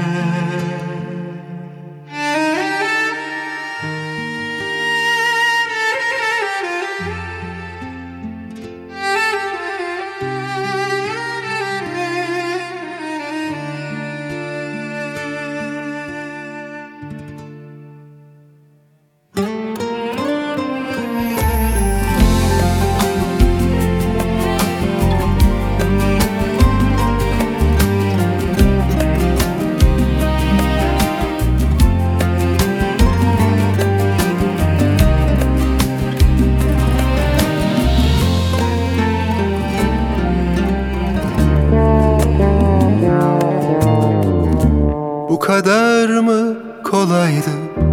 Bu kadar mı kolaydı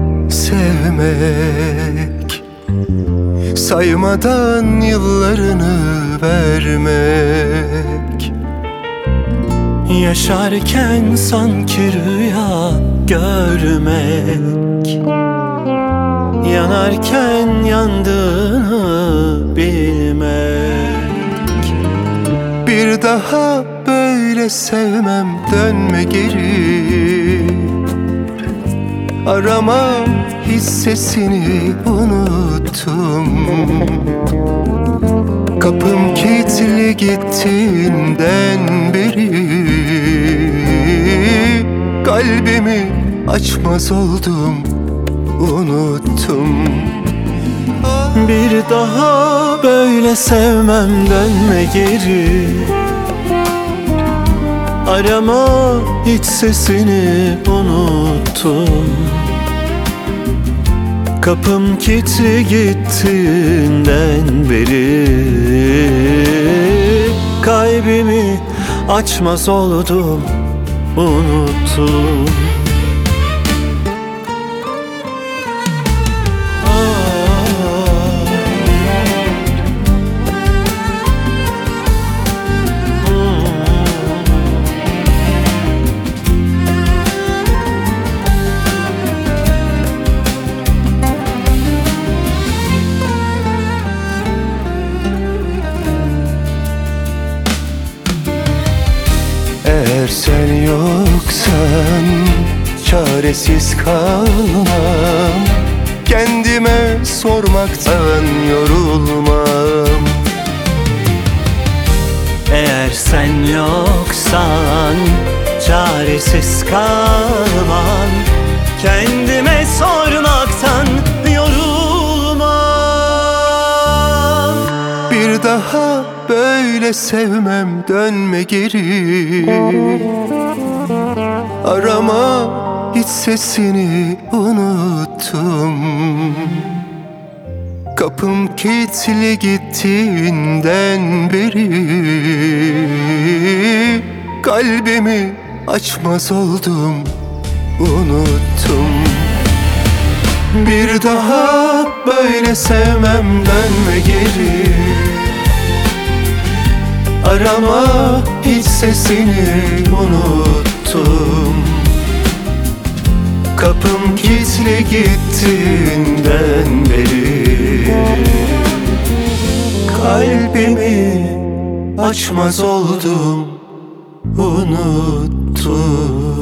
sevmek? Saymadan yıllarını vermek. Yaşarken sanki rüya görmek. Yanarken yandığını bilmek. Bir daha böyle sevmem, dönme geri. Aramam, hiç sesini unuttum. Kapım kilitli gittiğinden beri. Kalbimi açmaz oldum, unuttum. Bir daha böyle sevmem, dönme geri. Arama, hiç sesini unuttum. Kapım kilitli gittiğinden beri. Kalbimi açmaz oldum, unuttum. Eğer sen yoksan çaresiz kalmam. Kendime sormaktan yorulmam. Eğer sen yoksan çaresiz kalmam. Kendime sormaktan yorulmam. Bir daha böyle sevmem, dönme geri. Arama, hiç sesini unuttum. Kapım kilitli gittiğinden beri. Kalbimi açmaz oldum, unuttum. Bir daha böyle sevmem, dönme geri. Arama, hiç sesini unuttum. Kapım kilitli gittiğinden beri. Kalbimi açmaz oldum, unuttum.